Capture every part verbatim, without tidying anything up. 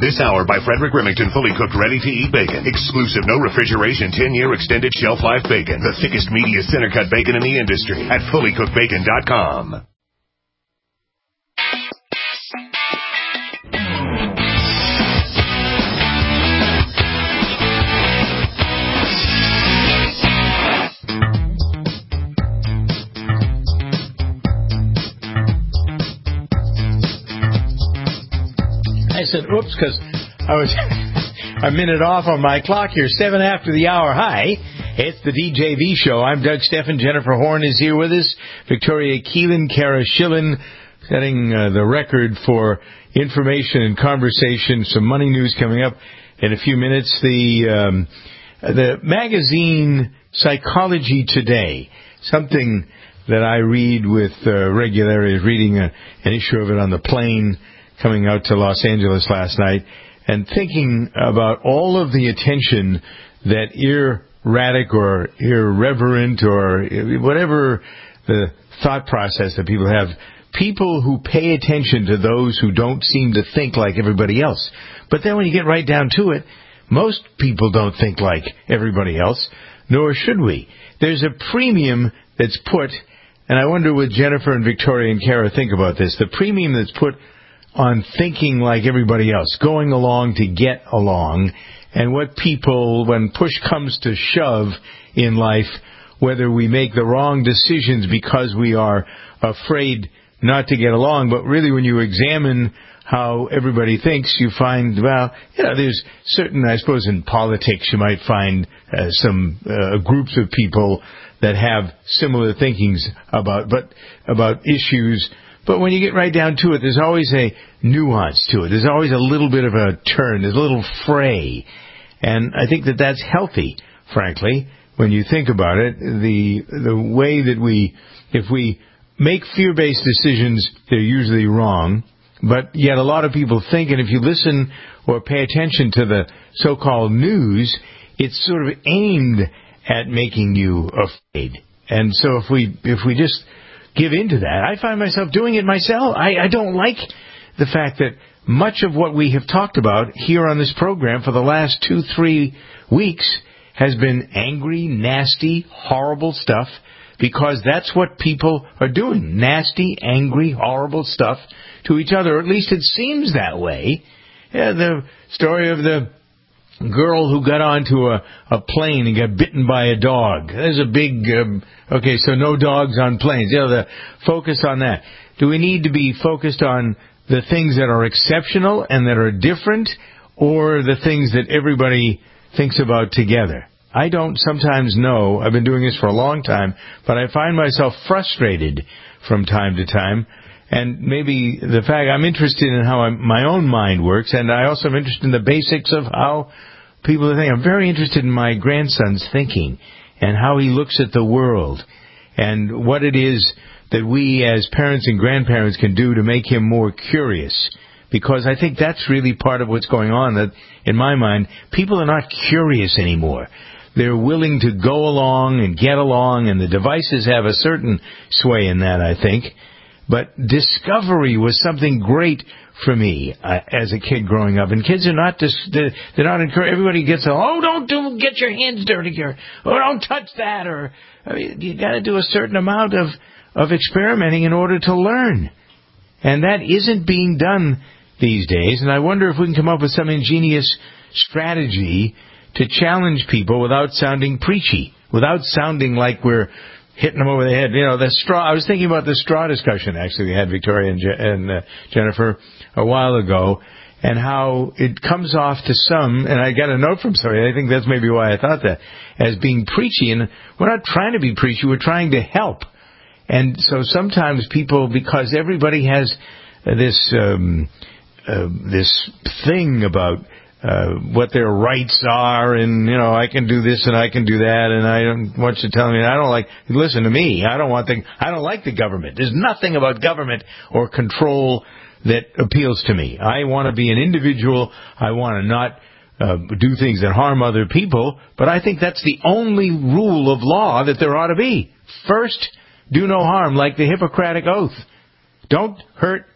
This hour by Frederick Remington, fully cooked, ready-to-eat bacon. Exclusive, no refrigeration, ten-year extended shelf life bacon. The thickest, meatiest, center-cut bacon in the industry at fully cooked bacon dot com. I said, oops, because I was a minute off on my clock here, seven after the hour. Hi, it's the D J V Show. I'm Doug Steffen. Jennifer Horn is here with us. Victoria Keelan, Kara Schillen, setting uh, the record for information and conversation. Some money news coming up in a few minutes. The, um, the magazine Psychology Today, something that I read with uh, regularity, reading a, an issue of it on the plane coming out to Los Angeles last night, and thinking about all of the attention that erratic or irreverent or whatever the thought process that people have, people who pay attention to those who don't seem to think like everybody else. But then when you get right down to it, most people don't think like everybody else, nor should we. There's a premium that's put, and I wonder what Jennifer and Victoria and Kara think about this, the premium that's put on thinking like everybody else, going along to get along, and what people, when push comes to shove in life, whether we make the wrong decisions because we are afraid not to get along, but really when you examine how everybody thinks, you find, well, you know, there's certain, I suppose in politics you might find uh, some uh, groups of people that have similar thinkings about, but about issues. But when you get right down to it, there's always a nuance to it. There's always a little bit of a turn. There's a little fray. And I think that that's healthy, frankly, when you think about it. The the way that we, if we make fear-based decisions, they're usually wrong. But yet a lot of people think, and if you listen or pay attention to the so-called news, it's sort of aimed at making you afraid. And so if we if we just give into that. I find myself doing it myself. I, I don't like the fact that much of what we have talked about here on this program for the last two, three weeks has been angry, nasty, horrible stuff, because that's what people are doing. Nasty, angry, horrible stuff to each other. Or at least it seems that way. Yeah, the story of the girl who got onto a, a plane and got bitten by a dog. There's a big, um, okay, so no dogs on planes. You know, the focus on that. Do we need to be focused on the things that are exceptional and that are different, or the things that everybody thinks about together? I don't sometimes know. I've been doing this for a long time, but I find myself frustrated from time to time. And maybe the fact I'm interested in how I'm, my own mind works, and I also am interested in the basics of how people think. I'm very interested in my grandson's thinking and how he looks at the world and what it is that we as parents and grandparents can do to make him more curious. Because I think that's really part of what's going on, that in my mind, people are not curious anymore. They're willing to go along and get along, and the devices have a certain sway in that, I think. But discovery was something great for me uh, as a kid growing up. And kids are not dis- they're, they're not encouraged. Everybody gets, oh, don't do get your hands dirty, or oh, don't touch that, or I mean, you got to do a certain amount of of experimenting in order to learn, and that isn't being done these days. And I wonder if we can come up with some ingenious strategy to challenge people without sounding preachy, without sounding like we're hitting them over the head. You know, the straw. I was thinking about the straw discussion, actually, we had Victoria and, Je- and uh, Jennifer a while ago, and how it comes off to some, and I got a note from somebody, I think that's maybe why I thought that, as being preachy. And we're not trying to be preachy, we're trying to help. And so sometimes people, because everybody has this um, uh, this thing about Uh, what their rights are, and, you know, I can do this and I can do that, and I don't want you telling me, I don't like, listen to me, I don't want the, I don't like the government. There's nothing about government or control that appeals to me. I want to be an individual. I want to not uh, do things that harm other people, but I think that's the only rule of law that there ought to be. First, do no harm, like the Hippocratic Oath. Don't hurt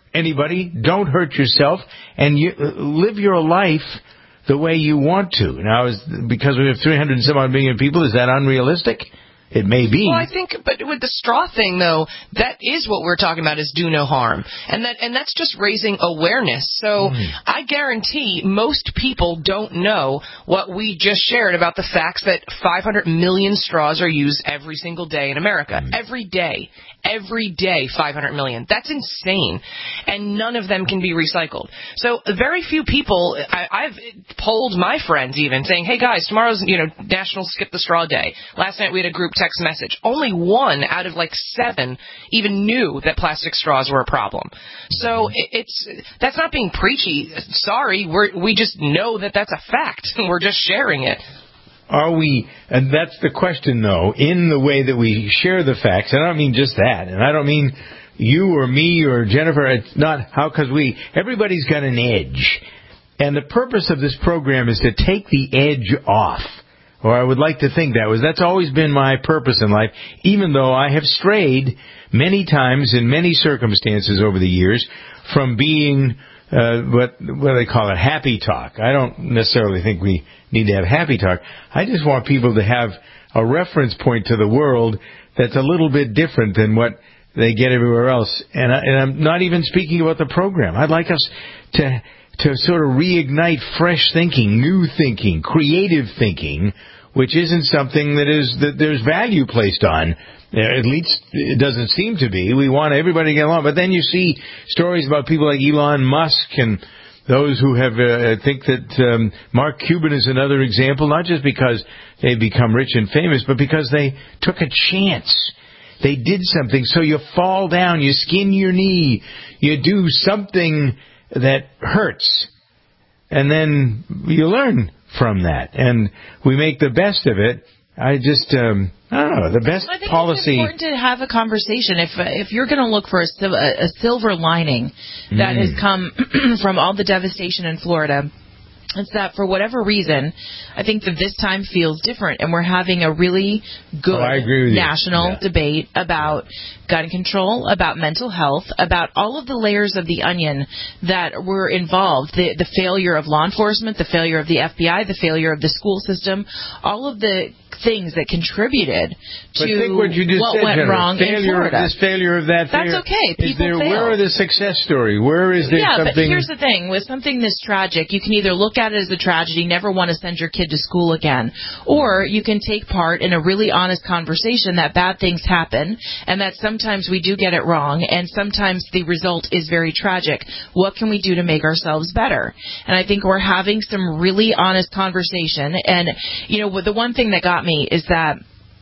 anybody, don't hurt yourself, and you live your life the way you want to. Now, is, because we have three hundred and some odd million people, is that unrealistic? It may be. Well, I think, but with the straw thing, though, that is what we're talking about, is do no harm. And that, and that's just raising awareness. So mm. I guarantee most people don't know what we just shared about the facts that five hundred million straws are used every single day in America. Mm. Every day. Every day, five hundred million. That's insane. And none of them can be recycled. So very few people, I, I've polled my friends even, saying, hey guys, tomorrow's, you know, National Skip the Straw Day. Last night we had a group text message. Only one out of like seven even knew that plastic straws were a problem. So it, it's, that's not being preachy. Sorry, we're, we just know that that's a fact. We're just sharing it. Are we, and that's the question, though, in the way that we share the facts, and I don't mean just that, and I don't mean you or me or Jennifer, it's not how, because we, everybody's got an edge. And the purpose of this program is to take the edge off. Or I would like to think that was, that's always been my purpose in life, even though I have strayed many times in many circumstances over the years from being Uh, what what do they call it? Happy talk. I don't necessarily think we need to have happy talk. I just want people to have a reference point to the world that's a little bit different than what they get everywhere else. And, I, and I'm not even speaking about the program. I'd like us to to sort of reignite fresh thinking, new thinking, creative thinking, which isn't something that is that there's value placed on. At least it doesn't seem to be. We want everybody to get along. But then you see stories about people like Elon Musk and those who have, uh, think that um, Mark Cuban is another example, not just because they become rich and famous, but because they took a chance. They did something. So you fall down, you skin your knee, you do something that hurts. And then you learn from that. And we make the best of it. I just, um, I don't know, the best I think policy. It's important to have a conversation. If uh, if you're going to look for a, a silver lining that mm. has come from all the devastation in Florida, it's that for whatever reason, I think that this time feels different, and we're having a really good oh, national yeah. debate about gun control, about mental health, about all of the layers of the onion that were involved, the, the failure of law enforcement, the failure of the F B I, the failure of the school system, all of the things that contributed to what, you just what said, went Jennifer. wrong failure in Florida. Of this failure of that. That's failure. okay. People Is there, fail. Where are the success story? Where is there yeah, something? Yeah, but here's the thing. With something this tragic, you can either look at it as a tragedy, never want to send your kid to school again, or you can take part in a really honest conversation that bad things happen and that sometimes we do get it wrong and sometimes the result is very tragic. What can we do to make ourselves better? And I think we're having some really honest conversation. And, you know, the one thing that got me is that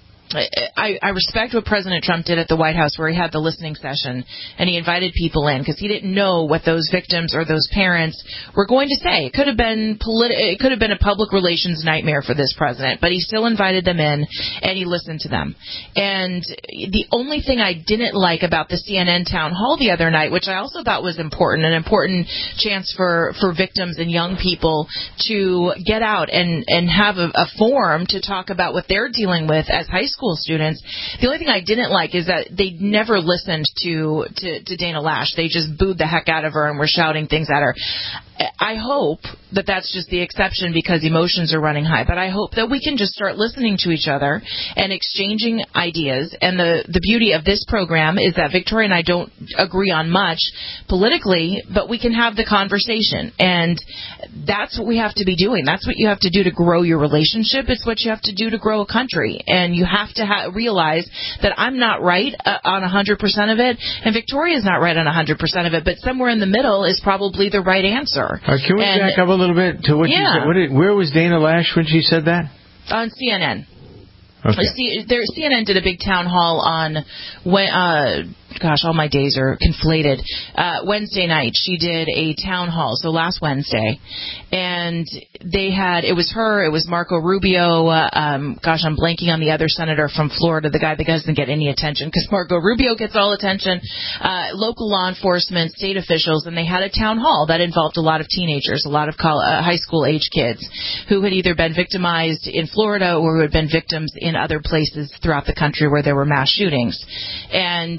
I, I respect what President Trump did at the White House, where he had the listening session and he invited people in because he didn't know what those victims or those parents were going to say. It could have been politi- it could have been a public relations nightmare for this president, but he still invited them in and he listened to them. And the only thing I didn't like about the C N N town hall the other night, which I also thought was important, an important chance for, for victims and young people to get out and, and have a, a forum to talk about what they're dealing with as high school students. The only thing I didn't like is that they never listened to, to, to Dana Lash. They just booed the heck out of her and were shouting things at her. I hope that that's just the exception because emotions are running high, but I hope that we can just start listening to each other and exchanging ideas. And the, the beauty of this program is that Victoria and I don't agree on much politically, but we can have the conversation. And that's what we have to be doing. That's what you have to do to grow your relationship. It's what you have to do to grow a country. And you have to ha- realize that I'm not right uh, on one hundred percent of it, and Victoria's not right on one hundred percent of it, but somewhere in the middle is probably the right answer. Uh, can we and, back up a little bit to what yeah. you said? What did, where was Dana Lash when she said that? On C N N. Okay. C, there, C N N did a big town hall on when. Uh, Gosh, all my days are conflated. Uh, Wednesday night, she did a town hall, so last Wednesday. And they had, it was her, it was Marco Rubio. Uh, um, gosh, I'm blanking on the other senator from Florida, the guy that doesn't get any attention, because Marco Rubio gets all attention. Uh, local law enforcement, state officials, and they had a town hall that involved a lot of teenagers, a lot of col- uh, high school age kids who had either been victimized in Florida or who had been victims in other places throughout the country where there were mass shootings. And she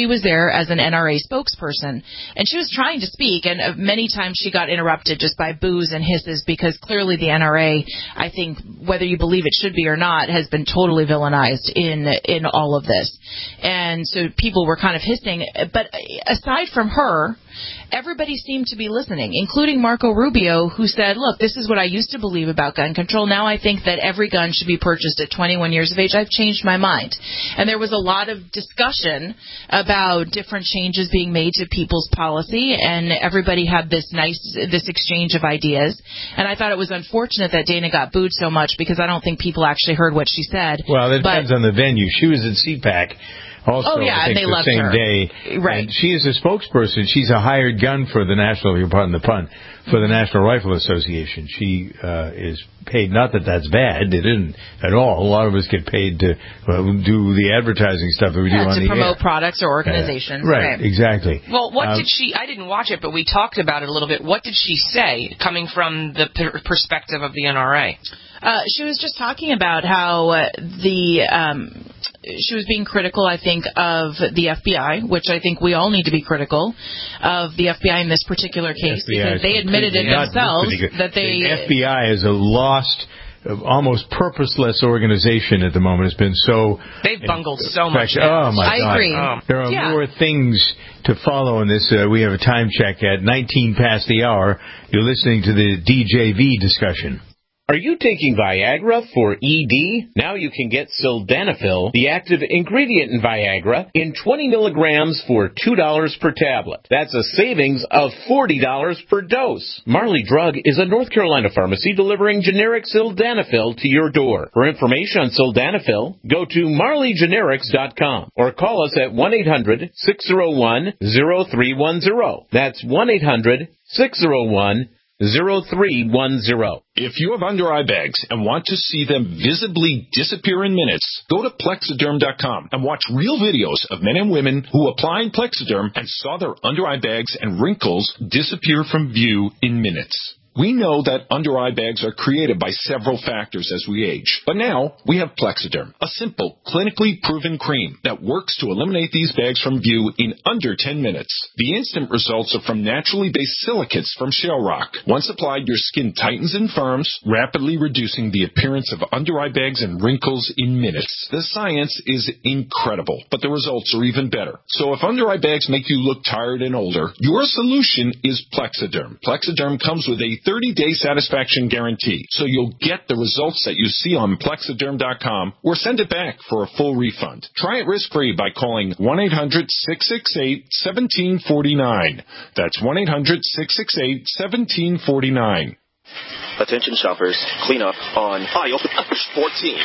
she was there as an N R A spokesperson, and she was trying to speak, and uh, many times she got interrupted just by boos and hisses, because clearly the N R A, I think, whether you believe it should be or not, has been totally villainized in in all of this. And so people were kind of hissing. But aside from her, everybody seemed to be listening, including Marco Rubio, who said, look, this is what I used to believe about gun control. Now I think that every gun should be purchased at twenty-one years of age. I've changed my mind. And there was a lot of discussion about different changes being made to people's policy, and everybody had this nice, this exchange of ideas. And I thought it was unfortunate that Dana got booed so much, because I don't think people actually heard what she said. Well, it depends but, on the venue. She was at C PAC. Also, oh, yeah, I think and they the loved same her. day. Right. And she is a spokesperson. She's a hired gun for the National, you're pardon the pun, for the National Rifle Association. She uh, is paid, not that that's bad, it isn't at all. A lot of us get paid to uh, do the advertising stuff that we yeah, do on to the promote air. products or organizations. Uh, right, right, exactly. Well, what um, did she, I didn't watch it, but we talked about it a little bit. What did she say, coming from the per- perspective of the N R A? Uh, she was just talking about how uh, the um, she was being critical, I think, of the F B I, which I think we all need to be critical of the F B I in this particular case, F B I because they admitted it not themselves that they... The F B I is a lost, uh, almost purposeless organization at the moment. It's been so... They've bungled so fact, much now. Oh, my I God. agree. Oh. There are Yeah. more things to follow in this. Uh, we have a time check at nineteen past the hour. You're listening to the D J V discussion. Are you taking Viagra for E D? Now you can get Sildenafil, the active ingredient in Viagra, in twenty milligrams for two dollars per tablet. That's a savings of forty dollars per dose. Marley Drug is a North Carolina pharmacy delivering generic Sildenafil to your door. For information on Sildenafil, go to marley generics dot com or call us at one eight hundred six oh one oh three one oh. That's one eight hundred six oh one oh three one oh. If you have under eye bags and want to see them visibly disappear in minutes, go to Plexiderm dot com and watch real videos of men and women who applied Plexiderm and saw their under eye bags and wrinkles disappear from view in minutes. We know that under eye bags are created by several factors as we age, but now we have Plexiderm, a simple, clinically proven cream that works to eliminate these bags from view in under ten minutes. The instant results are from naturally based silicates from shale rock. Once applied, your skin tightens and firms, rapidly reducing the appearance of under eye bags and wrinkles in minutes. The science is incredible, but the results are even better. So if under eye bags make you look tired and older, your solution is Plexiderm. Plexiderm comes with a thirty-day satisfaction guarantee, so you'll get the results that you see on Plexiderm dot com or send it back for a full refund. Try it risk-free by calling one eight hundred six six eight one seven four nine. That's one eight hundred six six eight one seven four nine. Attention shoppers, clean up on aisle fourteen.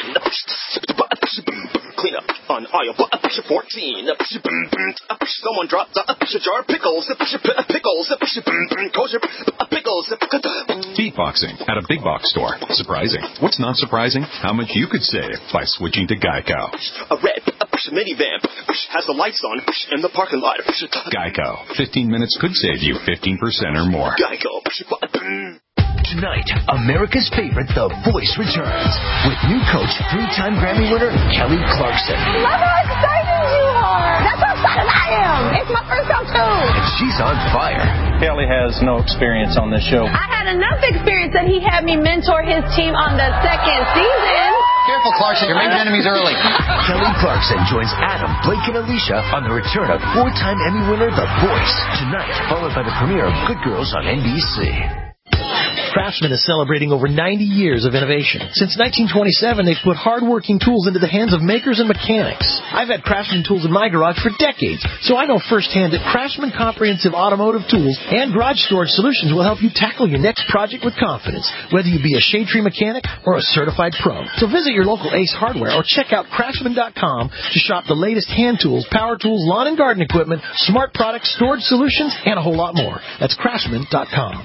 Clean up on aisle fourteen. Someone dropped a jar of pickles. Pickles. Kosher pickles. Beatboxing at a big box store. Surprising. What's not surprising? How much you could save by switching to Geico. A red minivan has the lights on in the parking lot. Geico. fifteen minutes could save you fifteen percent or more. Geico. Tonight, America's favorite, The Voice, returns with new coach, three-time Grammy winner, Kelly Clarkson. I love how excited you are. That's how excited I am. It's my first time, too. And she's on fire. Kelly has no experience on this show. I had enough experience that he had me mentor his team on the second season. Careful, Clarkson. You're making enemies early. Kelly Clarkson joins Adam, Blake, and Alicia on the return of four-time Emmy winner, The Voice. Tonight, followed by the premiere of Good Girls on N B C. Craftsman is celebrating over ninety years of innovation. Since nineteen twenty-seven, they've put hardworking tools into the hands of makers and mechanics. I've had Craftsman tools in my garage for decades, so I know firsthand that Craftsman Comprehensive Automotive Tools and Garage Storage Solutions will help you tackle your next project with confidence, whether you be a shade tree mechanic or a certified pro. So visit your local Ace Hardware or check out Craftsman dot com to shop the latest hand tools, power tools, lawn and garden equipment, smart products, storage solutions, and a whole lot more. That's Craftsman dot com.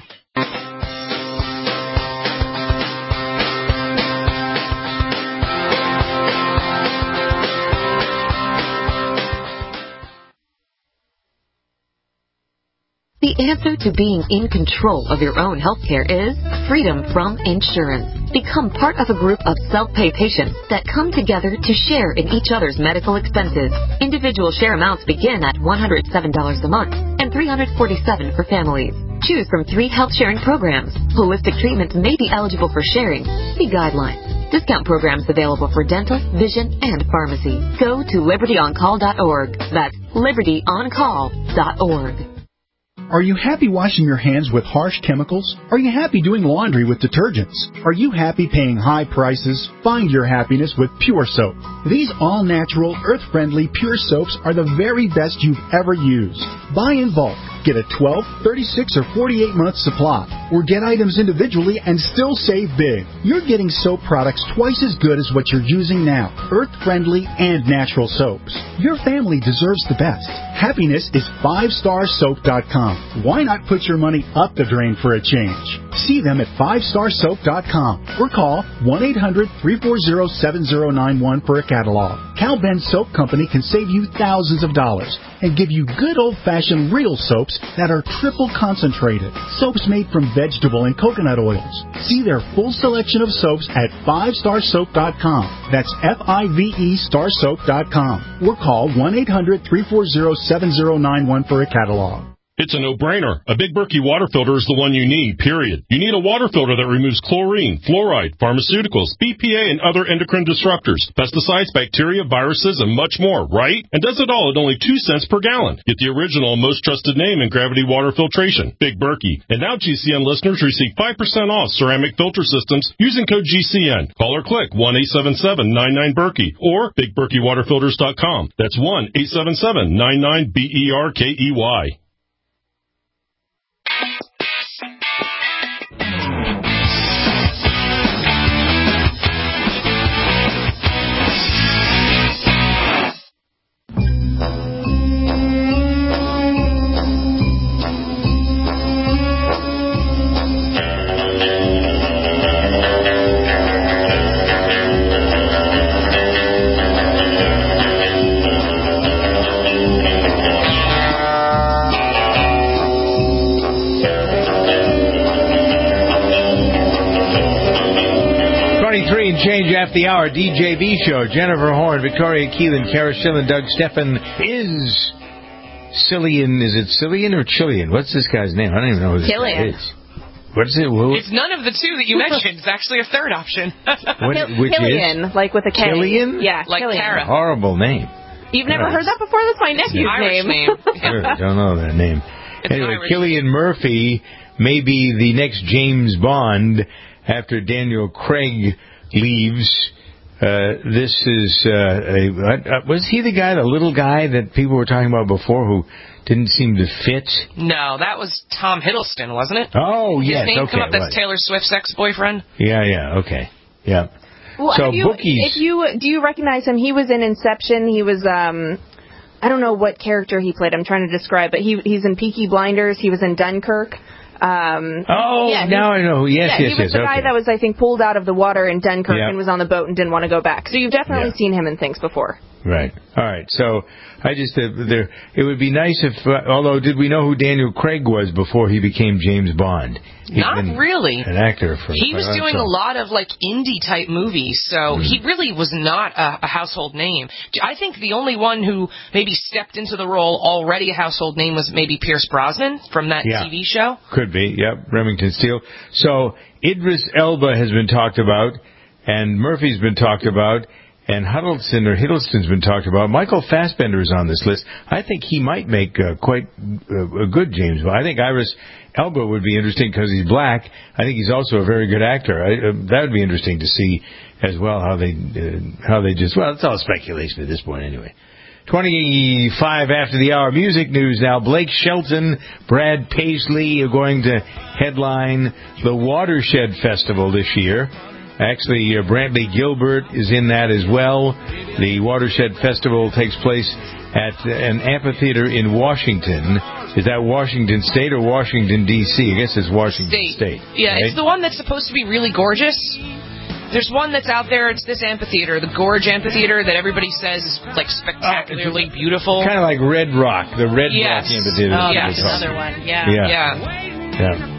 The answer to being in control of your own healthcare is freedom from insurance. Become part of a group of self-pay patients that come together to share in each other's medical expenses. Individual share amounts begin at one hundred seven dollars a month and three hundred forty-seven dollars for families. Choose from three health-sharing programs. Holistic treatments may be eligible for sharing. See guidelines. Discount programs available for dental, vision, and pharmacy. Go to liberty on call dot org. That's liberty on call dot org. Are you happy washing your hands with harsh chemicals? Are you happy doing laundry with detergents? Are you happy paying high prices? Find your happiness with Pure Soap. These all-natural, earth-friendly Pure Soaps are the very best you've ever used. Buy in bulk. Get a twelve, thirty-six, or forty-eight month supply, or get items individually and still save big. You're getting soap products twice as good as what you're using now. Earth-friendly and natural soaps. Your family deserves the best. Happiness is five star soap dot com. Why not put your money up the drain for a change? See them at five star soap dot com or call one eight hundred, three four zero, seven zero nine one for a catalog. Cal Ben Soap Company can save you thousands of dollars and give you good old-fashioned real soaps that are triple concentrated. Soaps made from vegetable and coconut oils. See their full selection of soaps at five star soap dot com. That's F I V E star soap dot com. Or call one eight hundred, three four zero, seven zero nine one for a catalog. It's a no-brainer. A Big Berkey water filter is the one you need, period. You need a water filter that removes chlorine, fluoride, pharmaceuticals, B P A, and other endocrine disruptors, pesticides, bacteria, viruses, and much more, right? And does it all at only two cents per gallon. Get the original and most trusted name in gravity water filtration, Big Berkey. And now G C N listeners receive five percent off ceramic filter systems using code G C N. Call or click one eight seven seven, nine nine, Berkey or big berkey water filters dot com. That's one eight seven seven, nine nine, B E R K E Y. Change after the hour, D J V show. Jennifer Horn, Victoria Keelan, Kara Schillen, Doug Steffen is Cillian. Is it Cillian or Chillian? What's this guy's name? I don't even know who this guy is. What's it? Who? It's none of the two that you mentioned. It's actually a third option. What, which Killian, is? like with a K. Killian? Yeah, like Killian. Kara. Horrible name. You've never Right. heard that before? That's my nephew's Irish name. name. Sure, don't know that name. It's anyway, Irish. Cillian Murphy may be the next James Bond after Daniel Craig leaves. Uh, this is, uh, a, uh, was he the guy, the little guy that people were talking about before who didn't seem to fit? No, that was Tom Hiddleston, wasn't it? Oh, His yes, name okay. come up as right. Taylor Swift's ex-boyfriend? Yeah, yeah, okay. Yeah. Well, so have you, bookies. if you do you recognize him? He was in Inception. He was um, I don't know what character he played. I'm trying to describe, but he he's in Peaky Blinders. He was in Dunkirk. Um, oh, yeah, now I know. Yes, yeah, yes, he was yes. the okay. guy that was, I think, pulled out of the water in Dunkirk Yeah. and was on the boat and didn't want to go back. So you've definitely Yeah. seen him in things before. Right. All right. So I just uh, there. It would be nice if, uh, although, did we know who Daniel Craig was before he became James Bond? He's Not been really. An actor for. He was quite doing time. a lot of like indie type movies, so Mm. he really was not a, a household name. I think the only one who maybe stepped into the role already a household name was maybe Pierce Brosnan from that Yeah. T V show. Could be. Yep. Remington Steele. So Idris Elba has been talked about, and Murphy's been talked about. And Huddleston or Hiddleston's been talked about. Michael Fassbender is on this list. I think he might make uh, quite uh, a good James Bond. I think Idris Elba would be interesting because he's black. I think he's also a very good actor. I, uh, that would be interesting to see as well how they uh, how they just. Well, it's all speculation at this point anyway. twenty-five after the hour. Music news now. Blake Shelton, Brad Paisley are going to headline the Watershed Festival this year. Actually, uh, Brantley Gilbert is in that as well. The Watershed Festival takes place at an amphitheater in Washington. Is that Washington State or Washington, D C? I guess it's Washington State. State. Yeah, right? it's the one that's supposed to be really gorgeous. There's one that's out there. It's this amphitheater, the Gorge Amphitheater, that everybody says is like spectacularly uh, beautiful. Kind of like Red Rock, the Red Yes. Rock Amphitheater. Oh, that yes. we're talking Another one, yeah. Yeah. Yeah. Yeah.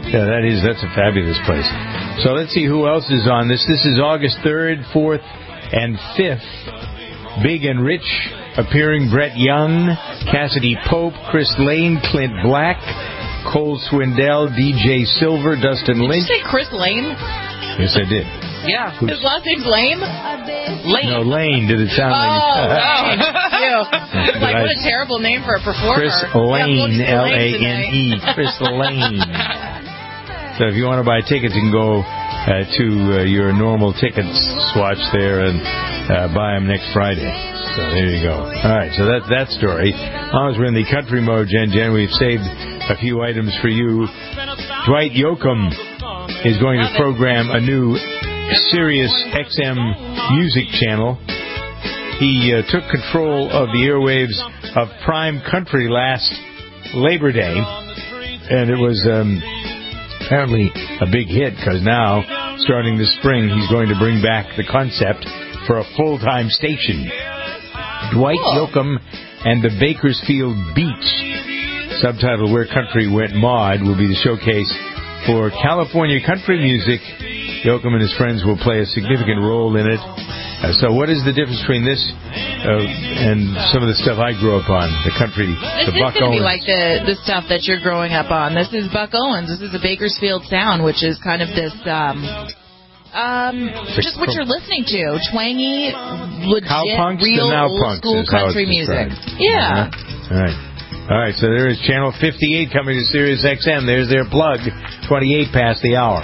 Yeah, that is, that's a fabulous place. So let's see who else is on this. This is August third, fourth, and fifth. Big and Rich appearing, Brett Young, Cassidy Pope, Chris Lane, Clint Black, Cole Swindell, D J Silver, Dustin Lynch. Did you say Chris Lane? Yes, I did. Yeah. Who's, his last name's Lane? Lane. No, Lane. Did it sound oh, like... Oh, no. Like, what a terrible name for a performer. Chris Lane, yeah, L A N E. Chris Lane. So if you want to buy tickets, you can go uh, to uh, your normal ticket swatch there and uh, buy them next Friday. So there you go. All right, so that's that story. As long as we're in the country mode, Jen, Jen, we've saved a few items for you. Dwight Yoakam is going to program a new Sirius X M music channel. He uh, took control of the airwaves of Prime Country last Labor Day, and it was um, apparently a big hit because now, starting this spring, he's going to bring back the concept for a full-time station. Dwight Yoakam and the Bakersfield Beats, subtitled Where Country Went Mod, will be the showcase for California country music. Yoakam and his friends will play a significant role in it. Uh, so what is the difference between this uh, and some of the stuff I grew up on, the country, this the Buck Owens? This is going to be Owens? like the, the stuff that you're growing up on. This is Buck Owens. This is the Bakersfield sound, which is kind of this... Um, Um, just what you're listening to. Twangy, legit, Cowpunks real and now old punks school is how country it's music. described. Yeah. Uh-huh. All right. All right, so there is Channel fifty-eight coming to Sirius X M. There's their plug, twenty-eight past the hour.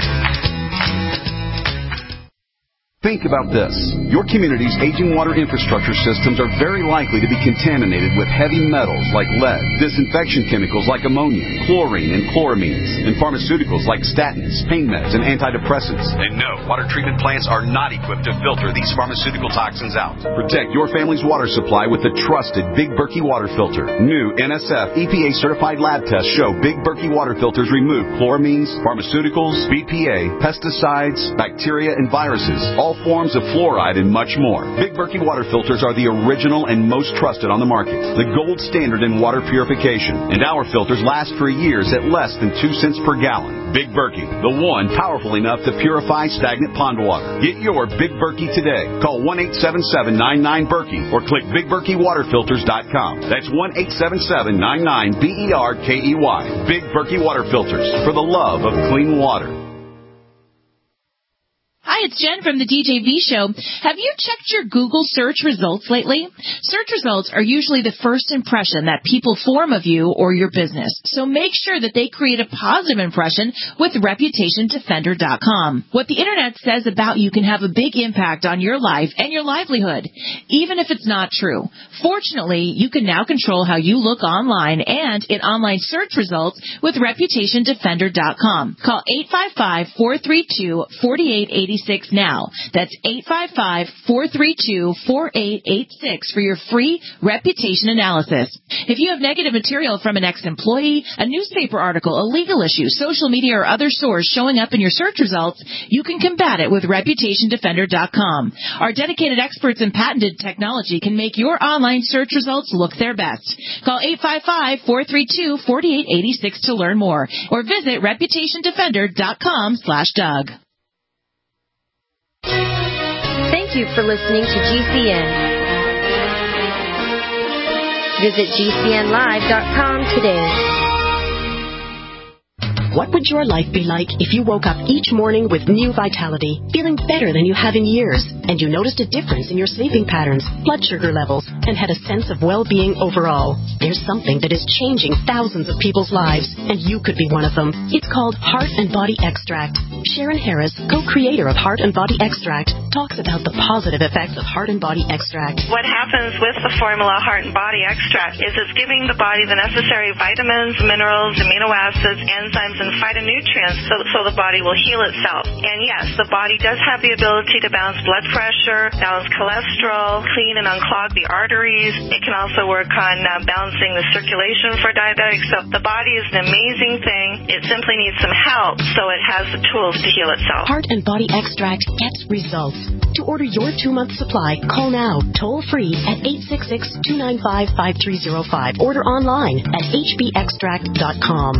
Think about this. Your community's aging water infrastructure systems are very likely to be contaminated with heavy metals like lead, disinfection chemicals like ammonia, chlorine and chloramines, and pharmaceuticals like statins, pain meds, and antidepressants. And no, water treatment plants are not equipped to filter these pharmaceutical toxins out. Protect your family's water supply with the trusted Big Berkey water filter. New N S F E P A certified lab tests show Big Berkey water filters remove chloramines, pharmaceuticals, B P A, pesticides, bacteria, and viruses, all forms of fluoride, and much more. Big Berkey water filters are the original and most trusted on the market, the gold standard in water purification, and our filters last for years at less than two cents per gallon. Big Berkey, the one powerful enough to purify stagnant pond water. Get your Big Berkey today. Call one eight seven seven, nine nine, Berkey or click big berkey water filters dot com. That's one eight seven seven, nine nine, B E R K E Y. Big Berkey water filters, for the love of clean water. Hi, it's Jen from the D J V Show. Have you checked your Google search results lately? Search results are usually the first impression that people form of you or your business. So make sure that they create a positive impression with reputation defender dot com. What the Internet says about you can have a big impact on your life and your livelihood, even if it's not true. Fortunately, you can now control how you look online and in online search results with reputation defender dot com. Call eight five five, four three two, four eight eight six now. That's eight five five, four three two, four eight eight six for your free reputation analysis. If you have negative material from an ex-employee, a newspaper article, a legal issue, social media, or other source showing up in your search results, you can combat it with reputation defender dot com. Our dedicated experts in patented technology can make your online search results look their best. Call eight five five, four three two, four eight eight six to learn more, or visit reputation defender dot com slash Doug. Thank you for listening to G C N. Visit G C N live dot com today. What would your life be like if you woke up each morning with new vitality, feeling better than you have in years, and you noticed a difference in your sleeping patterns, blood sugar levels, and had a sense of well-being overall? There's something that is changing thousands of people's lives, and you could be one of them. It's called Heart and Body Extract. Sharon Harris, co-creator of Heart and Body Extract, talks about the positive effects of Heart and Body Extract. What happens with the formula Heart and Body Extract is it's giving the body the necessary vitamins, minerals, amino acids, enzymes, and phytonutrients so, so the body will heal itself. And yes, the body does have the ability to balance blood pressure, balance cholesterol, clean and unclog the arteries. It can also work on uh, balancing the circulation for diabetics. So the body is an amazing thing. It simply needs some help so it has the tools to heal itself. Heart and Body Extract gets results. To order your two-month supply, call now, toll-free at eight six six, two nine five, five three zero five. Order online at h b extract dot com.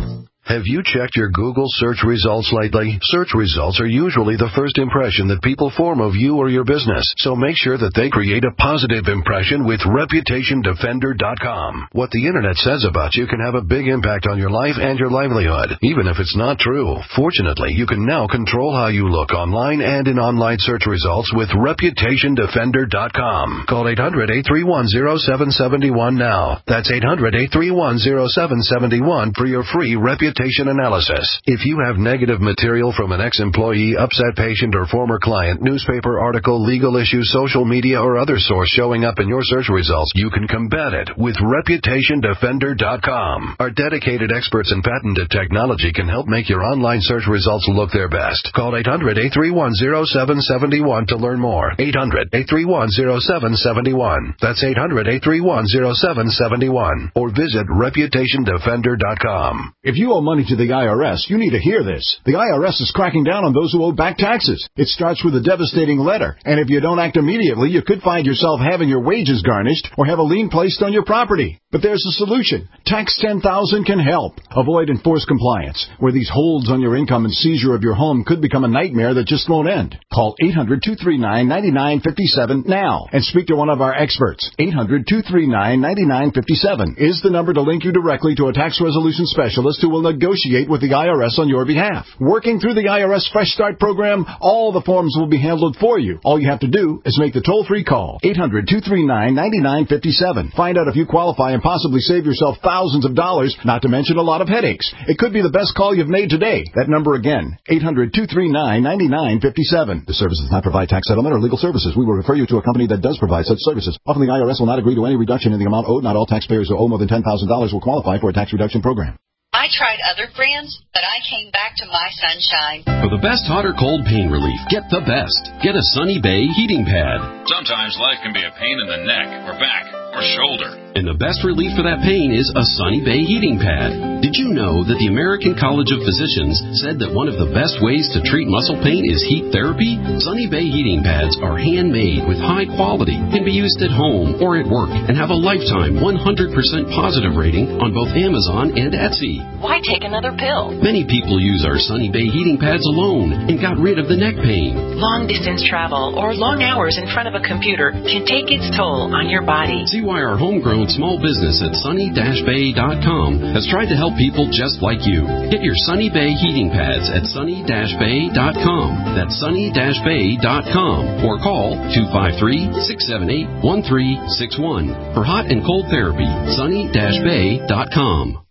Have you checked your Google search results lately? Search results are usually the first impression that people form of you or your business, so make sure that they create a positive impression with Reputation Defender dot com. What the Internet says about you can have a big impact on your life and your livelihood, even if it's not true. Fortunately, you can now control how you look online and in online search results with Reputation Defender dot com. Call eight hundred, eight three one, zero seven seven one now. That's eight hundred, eight three one, zero seven seven one for your free reputation analysis. If you have negative material from an ex-employee, upset patient, or former client, newspaper article, legal issue, social media, or other source showing up in your search results, you can combat it with Reputation Defender dot com. Our dedicated experts in patented technology can help make your online search results look their best. Call eight hundred, eight three one, zero seven seven one to learn more. eight hundred, eight three one, zero seven seven one. That's eight hundred, eight three one, zero seven seven one. Or visit Reputation Defender dot com. If you owe money to the I R S, you need to hear this. The I R S is cracking down on those who owe back taxes. It starts with a devastating letter, and if you don't act immediately, you could find yourself having your wages garnished or have a lien placed on your property. But there's a solution. Tax ten thousand can help. Avoid enforced compliance, where these holds on your income and seizure of your home could become a nightmare that just won't end. Call eight hundred, two three nine, nine nine five seven now and speak to one of our experts. eight hundred, two three nine, nine nine five seven is the number to link you directly to a tax resolution specialist who will negotiate with the I R S on your behalf. Working through the I R S Fresh Start program, all the forms will be handled for you. All you have to do is make the toll-free call. eight hundred, two three nine, nine nine five seven. Find out if you qualify and possibly save yourself thousands of dollars, not to mention a lot of headaches. It could be the best call you've made today. That number again, eight hundred, two three nine, nine nine five seven. The service does not provide tax settlement or legal services. We will refer you to a company that does provide such services. Often the I R S will not agree to any reduction in the amount owed. Not all taxpayers who owe more than ten thousand dollars will qualify for a tax reduction program. I tried other brands, but I came back to My Sunshine. For the best hot or cold pain relief, get the best. Get a Sunny Bay heating pad. Sometimes life can be a pain in the neck or back or shoulder. And the best relief for that pain is a Sunny Bay heating pad. Did you know that the American College of Physicians said that one of the best ways to treat muscle pain is heat therapy? Sunny Bay heating pads are handmade with high quality, can be used at home or at work, and have a lifetime one hundred percent positive rating on both Amazon and Etsy. Why take another pill? Many people use our Sunny Bay heating pads alone and got rid of the neck pain. Long distance travel or long hours in front of a computer can take its toll on your body. See why our homegrown small business at sunny dash bay dot com has tried to help people just like you. Get your Sunny Bay heating pads at sunny dash bay dot com. That's sunny dash bay dot com. Or call two five three, six seven eight, one three six one. For hot and cold therapy, sunny dash bay dot com.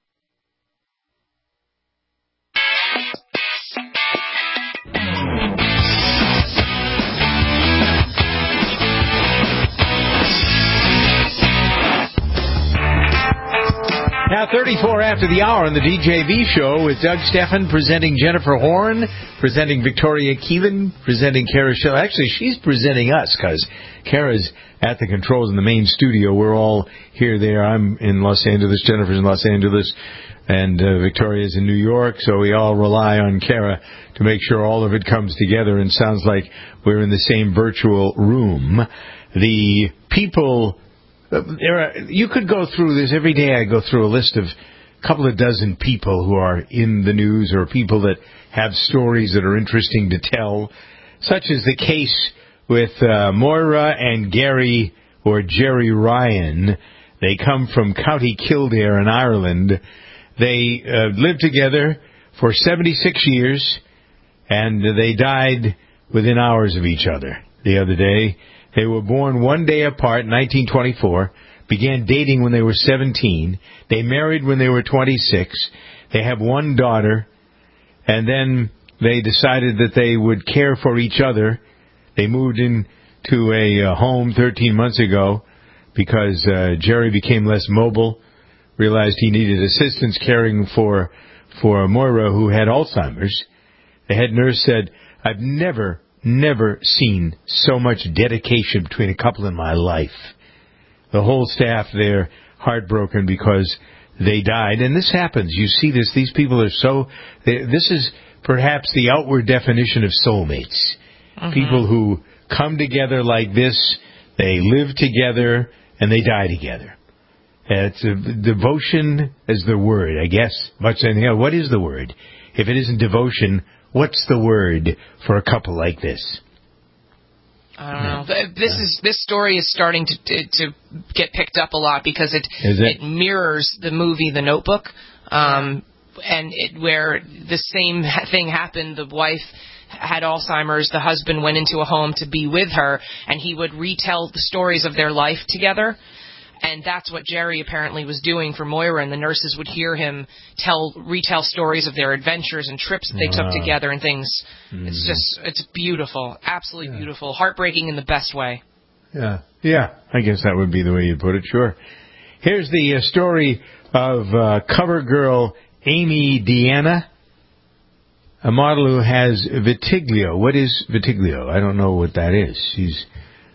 Now, thirty-four after the hour on the D J V show with Doug Steffen presenting Jennifer Horn, presenting Victoria Keelan, presenting Kara Schiller. Actually, she's presenting us because Kara's at the controls in the main studio. We're all here, there. I'm in Los Angeles. Jennifer's in Los Angeles. And uh, Victoria's in New York. So we all rely on Kara to make sure all of it comes together and sounds like we're in the same virtual room. The people... There are, you could go through this every day. I go through a list of a couple of dozen people who are in the news or people that have stories that are interesting to tell, such as the case with uh, Moira and Gary or Jerry Ryan. They come from County Kildare in Ireland. They uh, lived together for seventy-six years, and they died within hours of each other the other day. They were born one day apart in nineteen twenty-four, began dating when they were seventeen. They married when they were twenty-six. They have one daughter, and then they decided that they would care for each other. They moved into a uh, home thirteen months ago because uh, Jerry became less mobile, realized he needed assistance caring for, for Moira, who had Alzheimer's. The head nurse said, "I've never... never seen so much dedication between a couple in my life." The whole staff there heartbroken because they died. And this happens. You see this. These people are so... They, this is perhaps the outward definition of soulmates. Mm-hmm. People who come together like this, they live together, and they die together. It's a, devotion is the word, I guess. Much anything else. What is the word? If it isn't devotion, what's the word for a couple like this? I don't know. This is this story is starting to to, to get picked up a lot because it Is it? it mirrors the movie The Notebook, um, and it, where the same thing happened. The wife had Alzheimer's. The husband went into a home to be with her, and he would retell the stories of their life together. And that's what Jerry apparently was doing for Moira, and the nurses would hear him tell, retell stories of their adventures and trips that they Wow. took together and things. Mm. It's just, it's beautiful, absolutely beautiful, heartbreaking in the best way. Yeah, yeah. I guess that would be the way you put it. Sure. Here's the uh, story of uh, cover girl Amy Deanna, a model who has vitiglio. What is vitiglio? I don't know what that is. She's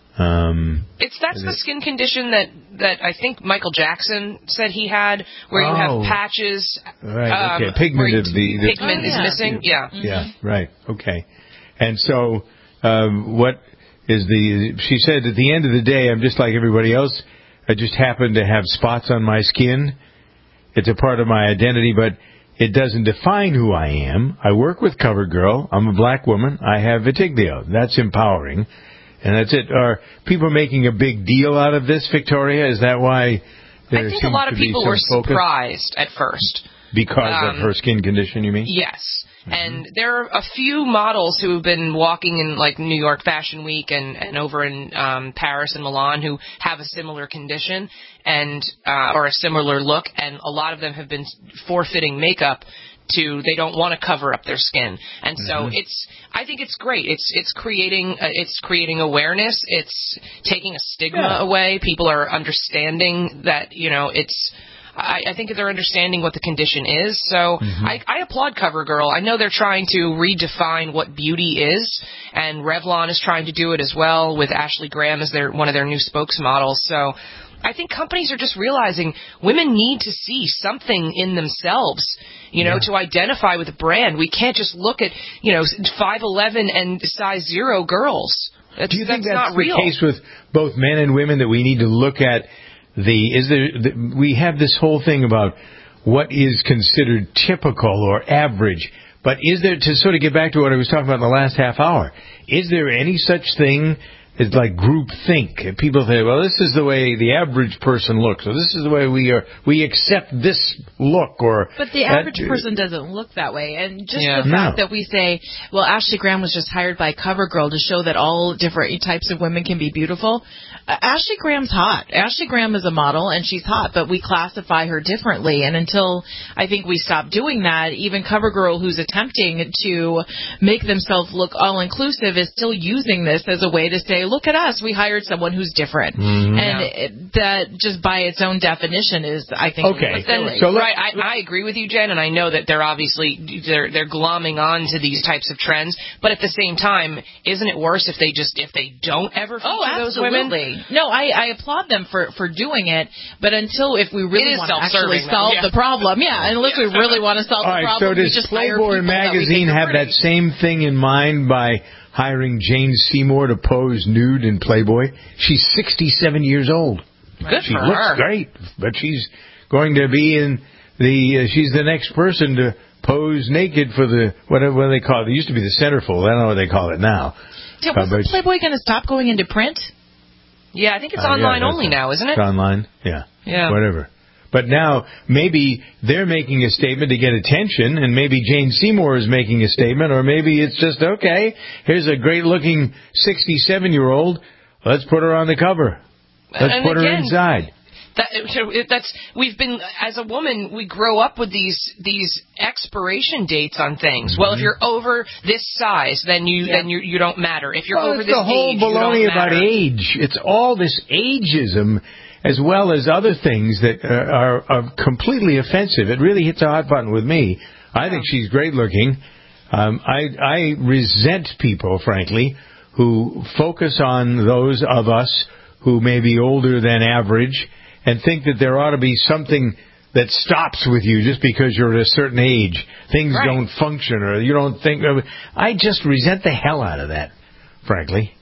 um, It's that's the skin condition that, that I think Michael Jackson said he had, where you Oh. have patches. Right. um, Okay. Pigment where of the, the pigment Oh, is yeah. missing. Yeah. Yeah, right. Okay. And so, um, what is the, she said, at the end of the day, I'm just like everybody else. I just happen to have spots on my skin. It's a part of my identity, but it doesn't define who I am. I work with CoverGirl. I'm a black woman. I have vitiglio. That's empowering. And that's it. Are people making a big deal out of this, Victoria? Is that why there I think a seems lot to of be people some were focus? surprised at first. Because Um, of her skin condition, you mean? Yes. And there are a few models who have been walking in like New York Fashion Week and, and over in um, Paris and Milan who have a similar condition and uh, or a similar look, and a lot of them have been forfeiting makeup to they don't want to cover up their skin, and so Mhm. it's I think it's great. It's it's creating uh, it's creating awareness. It's taking a stigma Yeah. away. People are understanding that you know it's. I, I think they're understanding what the condition is. So Mhm. I, I applaud CoverGirl. I know they're trying to redefine what beauty is, and Revlon is trying to do it as well with Ashley Graham as their one of their new spokesmodels. So I think companies are just realizing women need to see something in themselves, you know, Yeah. to identify with a brand. We can't just look at, you know, five eleven and size zero girls. That's, Do you think that's, that's not the real. case with both men and women, that we need to look at the, is there, the, we have this whole thing about what is considered typical or average, but is there, to sort of get back to what I was talking about in the last half hour, is there any such thing as like group think? People say, well, this is the way the average person looks, or this is the way we are, we accept this look, or... But the that- average person doesn't look that way. And just Yeah. the fact No. that we say, well, Ashley Graham was just hired by CoverGirl to show that all different types of women can be beautiful. Uh, Ashley Graham's hot. Ashley Graham is a model, and she's hot, but we classify her differently. And until I think we stop doing that, even CoverGirl, who's attempting to make themselves look all-inclusive, is still using this as a way to say, look at us, we hired someone who's different. Mhm. And it, that just by its own definition is, I think, Okay. really silly. So let- right, I, I agree with you, Jen, and I know that they're obviously they're they're glomming on to these types of trends. But at the same time, isn't it worse if they just if they don't ever feature Oh, those women? absolutely. No, I, I applaud them for, for doing it, but until if we It really is want to actually self-serving, though, solve yeah. the problem, yeah, unless we really want to solve All the right, problem, so we does just hire Playboy people that we magazine think are have that pretty. same thing in mind by hiring Jane Seymour to pose nude in Playboy? She's sixty-seven years old. Good She for looks her. great, but she's going to be in the. Uh, she's the next person to pose naked for the whatever what do they call it. It used to be the centerfold. I don't know what they call it now. Yeah, Uh, wasn't but- Playboy going to stop going into print? Yeah, I think it's Uh, yeah, online that's only it. now, isn't it? It's online, yeah. Yeah. Whatever. But now, maybe they're making a statement to get attention, and maybe Jane Seymour is making a statement, or maybe it's just, okay, here's a great-looking sixty-seven-year-old, let's put her on the cover. Let's And put her again, inside. That, that's we've been as a woman we grow up with these these expiration dates on things. Well, if Mm-hmm. you're over this size, then you Yeah. then you you don't matter. If you're Well, over it's this the whole age, you baloney don't about matter. age. It's all this ageism, as well as other things that uh, are, are completely offensive. It really hits a hot button with me. I think she's great looking. Um, I, I resent people, frankly, who focus on those of us who may be older than average and think that there ought to be something that stops with you just because you're at a certain age. Things Right. don't function, or you don't think of it. I just resent the hell out of that, frankly.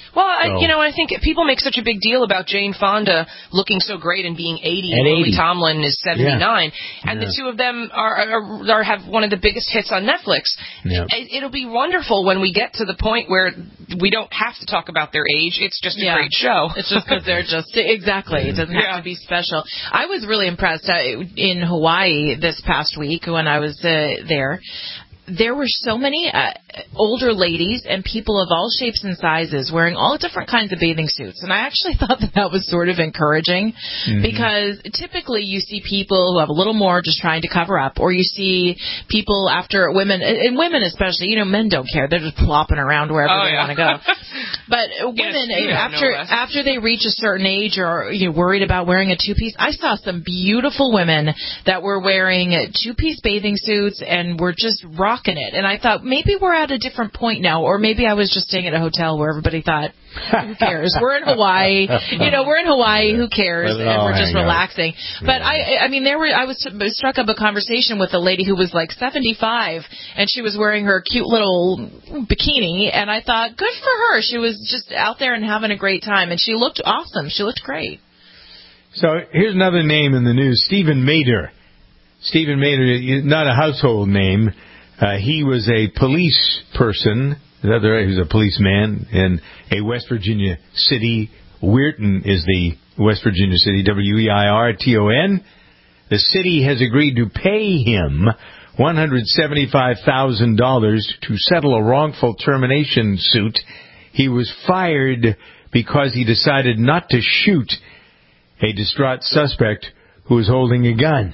Well, I, So- you know, I think people make such a big deal about Jane Fonda looking so great and being eighty, And and Lily eighty. Tomlin is seventy-nine, Yeah. and Yeah. the two of them are, are, are have one of the biggest hits on Netflix. Yeah. It, it'll be wonderful when we get to the point where we don't have to talk about their age. It's just a Yeah. great show. It's just because they're just exactly. It doesn't have Yeah. to be special. I was really impressed uh, in Hawaii this past week when I was uh, there. There were so many uh, older ladies and people of all shapes and sizes wearing all different kinds of bathing suits. And I actually thought that that was sort of encouraging Mhm. because typically you see people who have a little more just trying to cover up, or you see people after women, and women especially, you know, men don't care. They're just plopping around wherever Oh, they yeah. want to go. But uh, women, you uh, have no after rest. after they reach a certain age or you're worried about wearing a two-piece, I saw some beautiful women that were wearing uh, two-piece bathing suits and were just rocking it. And I thought, maybe we're at a different point now, or maybe I was just staying at a hotel where everybody thought, who cares? We're in Hawaii. You know, we're in Hawaii. Who cares? Let it And all we're just hang out. relaxing. But I, I mean, there were. I was struck up a conversation with a lady who was like seventy-five, and she was wearing her cute little bikini, and I thought, good for her. She was just out there and having a great time, and she looked awesome. She looked great. So here's another name in the news, Stephen Mader. Stephen Mader, not a household name. Uh, he was a police person. Is that right? He was a policeman in a West Virginia city. Weirton is the West Virginia city, W E I R T O N. The city has agreed to pay him one hundred seventy-five thousand dollars to settle a wrongful termination suit. He was fired because he decided not to shoot a distraught suspect who was holding a gun.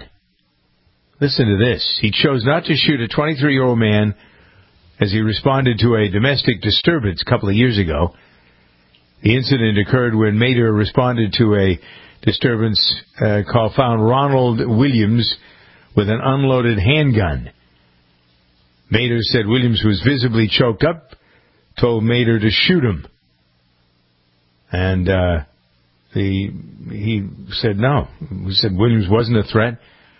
Listen to this. He chose not to shoot a twenty-three-year-old man as he responded to a domestic disturbance a couple of years ago. The incident occurred when Mader responded to a disturbance uh, call found Ronald Williams with an unloaded handgun. Mader said Williams was visibly choked up, told Mader to shoot him. And uh, the, he said no. He said Williams wasn't a threat.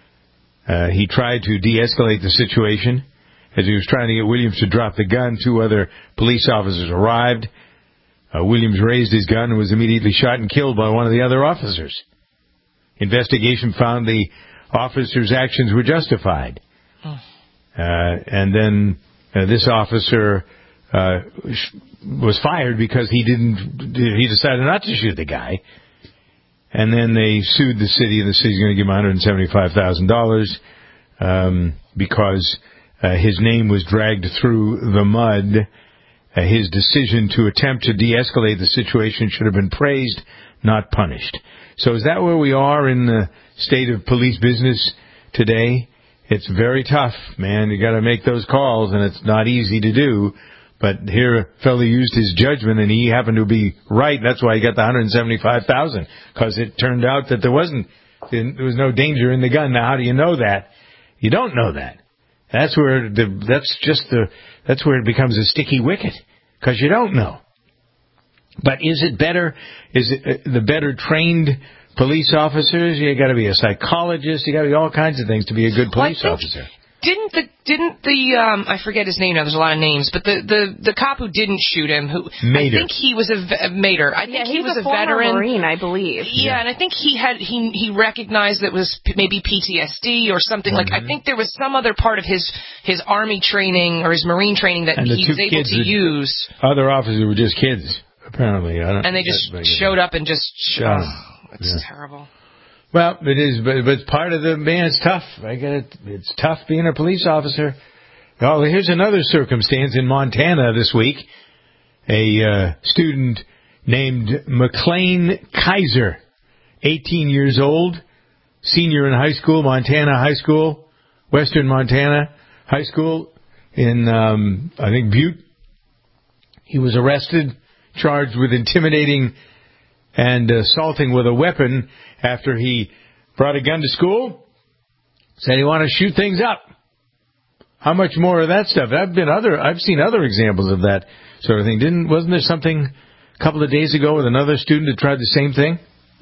Uh, he tried to de-escalate the situation. As he was trying to get Williams to drop the gun, two other police officers arrived. Uh, Williams raised his gun and was immediately shot and killed by one of the other officers. Investigation found the officer's actions were justified. Uh, and then uh, this officer uh, sh- was fired because he didn't. He decided not to shoot the guy. And then they sued the city, and the city's going to give him one hundred seventy-five thousand dollars um, because uh, his name was dragged through the mud. Uh, his decision to attempt to de-escalate the situation should have been praised, not punished. So is that where we are in the state of police business today? It's very tough, man. You got to make those calls, and it's not easy to do. But here, a fellow used his judgment, and he happened to be right. That's why he got the one hundred seventy-five thousand dollars, because it turned out that there wasn't, there was no danger in the gun. Now, how do you know that? You don't know that. That's where the, that's just the, that's where it becomes a sticky wicket, because you don't know. But is it better, is it uh, the better trained police officers? You got to be a psychologist. You got to be all kinds of things to be a good police Well, I think- officer. Didn't the didn't the um I forget his name now. There's a lot of names, but the the, the cop who didn't shoot him, who I Mader. think he was a ve- Mader. I think Yeah, he he's was a a, former veteran Marine, I believe. Yeah, and I think he had he he recognized that it was p- maybe P T S D or something like. I think there was some other part of his his Army training or his Marine training that And the he two was able kids to that- use, Other officers were just kids, apparently. I don't, and they just that- showed up and just. Shot 'em. Oh, it's Yeah. terrible. Well, it is, but, but it's part of the, man, it's tough. I get it. It's tough being a police officer. Oh, here's another circumstance in Montana this week. A uh, student named McLean Kaiser, eighteen years old, senior in high school, Montana High School, Western Montana High School in, um, I think, Butte. He was arrested, charged with intimidating and assaulting with a weapon after he brought a gun to school, said he wanted to shoot things up. How much more of that stuff? I've been other, I've seen other examples of that sort of thing. Didn't, wasn't there something a couple of days ago with another student that tried the same thing?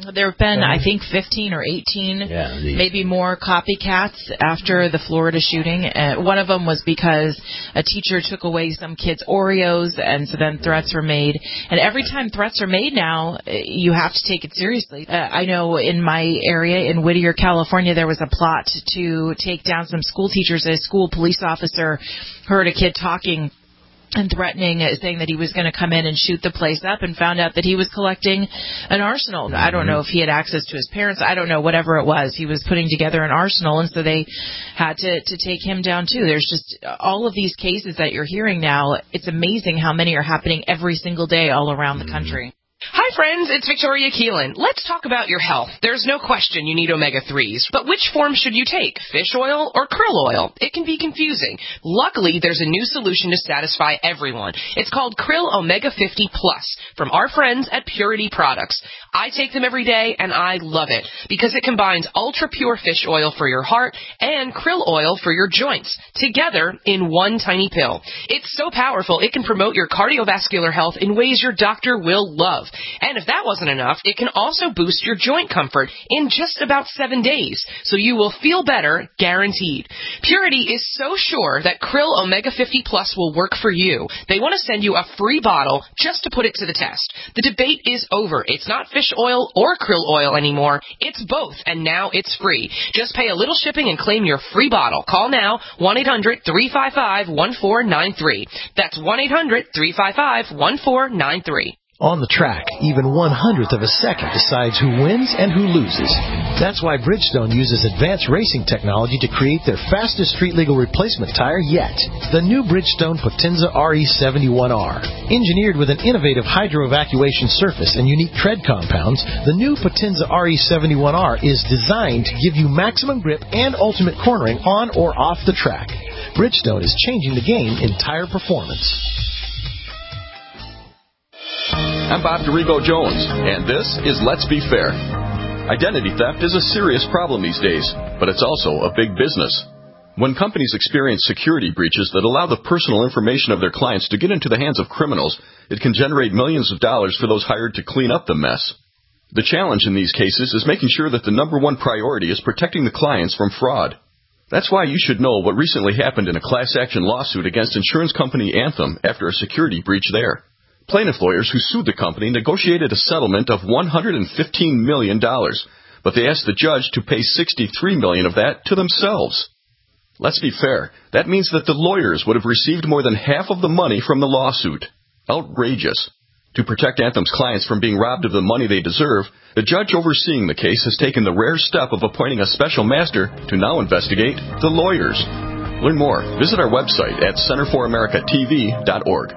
There have been, Uh-huh. I think, fifteen or eighteen, Yeah, these- maybe more copycats after the Florida shooting. Uh, one of them was because a teacher took away some kids' Oreos, and so then threats were made. And every time threats are made now, uh, you have to take it seriously. Uh, I know in my area, in Whittier, California, there was a plot to take down some school teachers. A school police officer heard a kid talking and threatening, uh, saying that he was going to come in and shoot the place up, and found out that he was collecting an arsenal. I don't know if he had access to his parents. I don't know, whatever it was. He was putting together an arsenal, and so they had to, to take him down, too. There's just all of these cases that you're hearing now. It's amazing how many are happening every single day all around the country. Hi friends, it's Victoria Keelan. Let's talk about your health. There's no question you need omega threes, but which form should you take, fish oil or krill oil? It can be confusing. Luckily, there's a new solution to satisfy everyone. It's called Krill Omega fifty Plus from our friends at Purity Products. I take them every day and I love it because it combines ultra pure fish oil for your heart and krill oil for your joints together in one tiny pill. It's so powerful it can promote your cardiovascular health in ways your doctor will love. And if that wasn't enough, it can also boost your joint comfort in just about seven days, so you will feel better, guaranteed. Purity is so sure that Krill Omega fifty Plus will work for you. They want to send you a free bottle just to put it to the test. The debate is over. It's not fish oil or krill oil anymore. It's both, and now it's free. Just pay a little shipping and claim your free bottle. Call now, one eight hundred three five five one four nine three. That's one eight hundred three five five one four nine three. On the track, even one hundredth of a second decides who wins and who loses. That's why Bridgestone uses advanced racing technology to create their fastest street-legal replacement tire yet. The new Bridgestone Potenza R E seventy-one R. Engineered with an innovative hydro-evacuation surface and unique tread compounds, the new Potenza R E seventy-one R is designed to give you maximum grip and ultimate cornering on or off the track. Bridgestone is changing the game in tire performance. I'm Bob DeRigo Jones, and this is Let's Be Fair. Identity theft is a serious problem these days, but it's also a big business. When companies experience security breaches that allow the personal information of their clients to get into the hands of criminals, it can generate millions of dollars for those hired to clean up the mess. The challenge in these cases is making sure that the number one priority is protecting the clients from fraud. That's why you should know what recently happened in a class action lawsuit against insurance company Anthem after a security breach there. Plaintiff lawyers who sued the company negotiated a settlement of one hundred fifteen million dollars, but they asked the judge to pay sixty-three million dollars of that to themselves. Let's be fair. That means that the lawyers would have received more than half of the money from the lawsuit. Outrageous. To protect Anthem's clients from being robbed of the money they deserve, the judge overseeing the case has taken the rare step of appointing a special master to now investigate the lawyers. Learn more. Visit our website at center for america t v dot org.